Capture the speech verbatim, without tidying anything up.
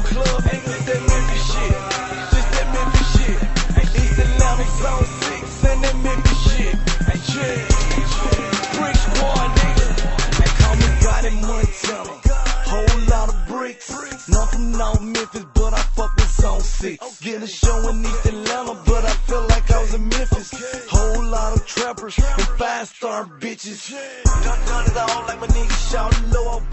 club, nigga, it's that Memphis shit. Just that Memphis shit. East Atlanta, Zone six, and that Memphis shit. Yeah. Brick Squad, nigga. They call me Got It Montana. Whole lot of bricks. Not from North Memphis, but I fuck with Zone six. Get a show in East Atlanta, but I feel like I was in Memphis. Whole lot of trappers and five-star bitches. Done, done it all like my nigga Shout Low.